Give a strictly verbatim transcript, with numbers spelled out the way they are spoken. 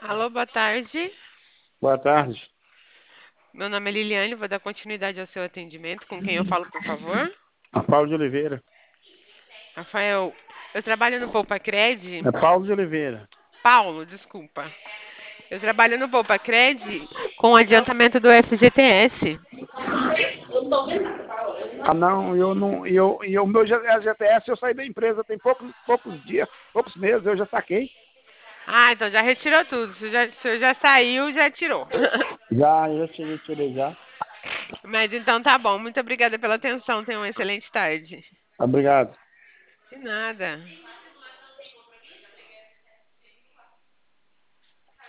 Alô, boa tarde. Boa tarde. Meu nome é Liliane, vou dar continuidade ao seu atendimento. Com quem eu falo, por favor? É Paulo de Oliveira. Rafael, eu trabalho no Poupa Cred. É Paulo de Oliveira. Paulo, desculpa. Eu trabalho no Poupa Cred com adiantamento do F G T S. Ah, não, eu não. Eu, eu, o meu G- G T S eu saí da empresa tem poucos, poucos dias, poucos meses, eu já saquei. Ah, então já retirou tudo. Se já, se já saiu, já tirou. Já, já tirei, tirei já. Mas então tá bom. Muito obrigada pela atenção. Tenha uma excelente tarde. Obrigado. De nada.